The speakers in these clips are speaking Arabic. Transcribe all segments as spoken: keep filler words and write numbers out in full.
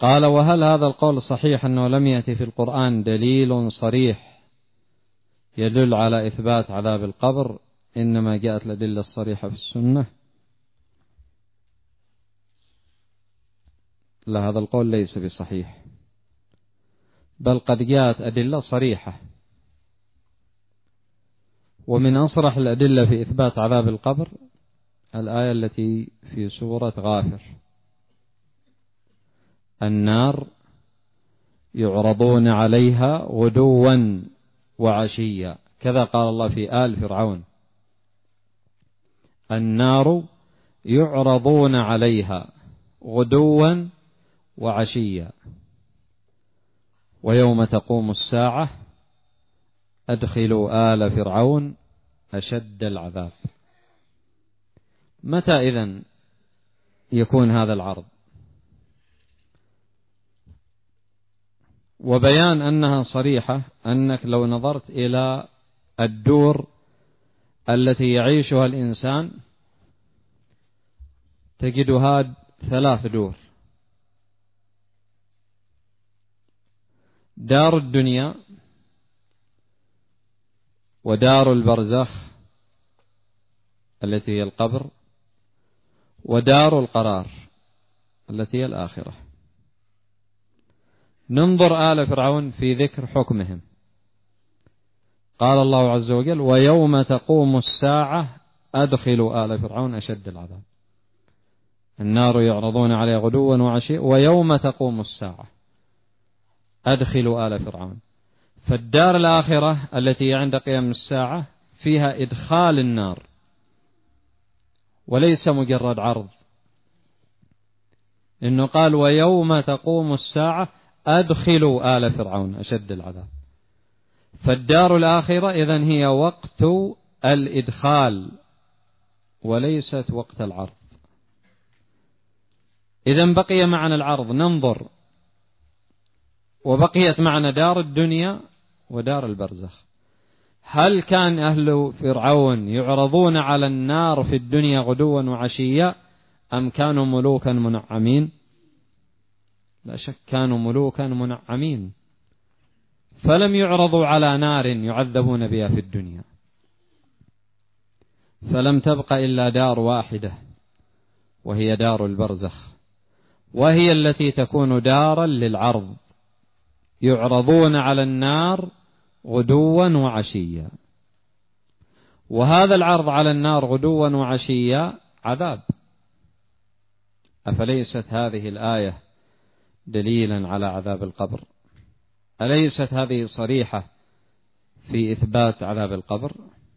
قال: وهل هذا القول صحيح أنه لم يأتي في القرآن دليل صريح يدل على إثبات عذاب القبر، إنما جاءت الأدلة الصريحة في السنة؟ لا، هذا القول ليس بصحيح، بل قد جاءت أدلة صريحة، ومن أصرح الأدلة في إثبات عذاب القبر الآية التي في سورة غافر: النار يعرضون عليها غدوا وعشيا، كذا قال الله في آل فرعون: النار يعرضون عليها غدوا وعشيا ويوم تقوم الساعة أدخلوا آل فرعون أشد العذاب. متى إذن يكون هذا العرض؟ وبيان أنها صريحة أنك لو نظرت إلى الدور التي يعيشها الإنسان تجدها ثلاث دور: دار الدنيا، ودار البرزخ التي هي القبر، ودار القرار التي هي الآخرة. ننظر آل فرعون في ذكر حكمهم. قال الله عز وجل: ويوم تقوم الساعة أدخلوا آل فرعون أشد العذاب. النار يعرضون عليها غدوا وعشيا ويوم تقوم الساعة أدخلوا آل فرعون. فالدار الآخرة التي عند قيام الساعة فيها إدخال النار وليس مجرد عرض، إنه قال: ويوم تقوم الساعة أدخلوا آل فرعون أشد العذاب. فالدار الآخرة إذن هي وقت الإدخال وليست وقت العرض. إذن بقي معنا العرض، ننظر، وبقيت معنا دار الدنيا ودار البرزخ. هل كان أهل فرعون يعرضون على النار في الدنيا غدوا وعشيا أم كانوا ملوكا منعمين؟ لا شك كانوا ملوكا منعمين، فلم يعرضوا على نار يعذبون بها في الدنيا، فلم تبق إلا دار واحدة وهي دار البرزخ، وهي التي تكون دارا للعرض، يعرضون على النار غدوا وعشيا. وهذا العرض على النار غدوا وعشيا عذاب. أفليست هذه الآية دليلا على عذاب القبر؟ أليست هذه صريحة في إثبات عذاب القبر؟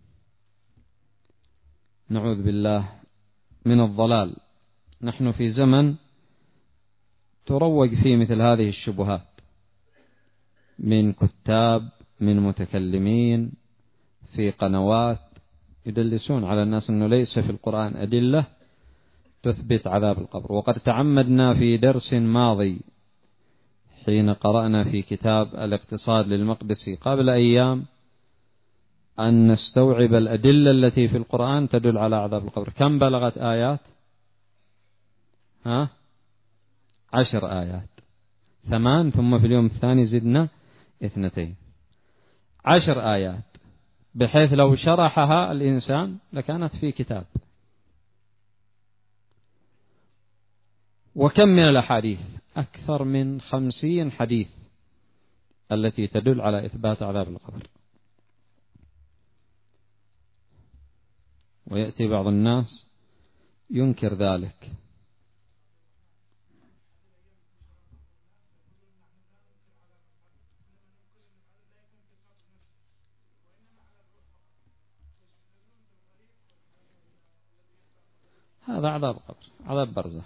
نعوذ بالله من الضلال. نحن في زمن تروج فيه مثل هذه الشبهات من كتاب، من متكلمين في قنوات يدلسون على الناس أنه ليس في القرآن أدلة تثبت عذاب القبر. وقد تعمدنا في درس ماضي حين قرأنا في كتاب الاقتصاد للمقدسي قبل أيام أن نستوعب الأدلة التي في القرآن تدل على عذاب القبر. كم بلغت آيات؟ ها؟ عشر آيات، ثمان، ثم في اليوم الثاني زدنا اثنتين، عشر آيات، بحيث لو شرحها الإنسان لكانت في كتاب. وكم من الأحاديث؟ أكثر من خمسين حديث التي تدل على إثبات عذاب القبر. ويأتي بعض الناس ينكر ذلك. هذا عذاب قبر، عذاب برزخ.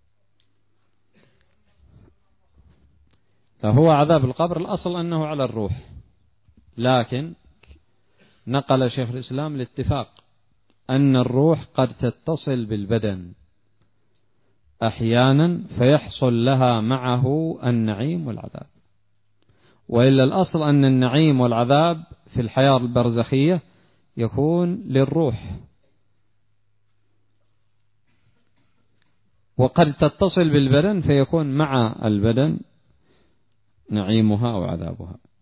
فهو عذاب القبر الأصل أنه على الروح، لكن نقل شيخ الإسلام الاتفاق أن الروح قد تتصل بالبدن أحيانا فيحصل لها معه النعيم والعذاب، وإلا الأصل أن النعيم والعذاب في الحياة البرزخية يكون للروح. وقد تتصل بالبدن فيكون مع البدن نعيمها أو عذابها.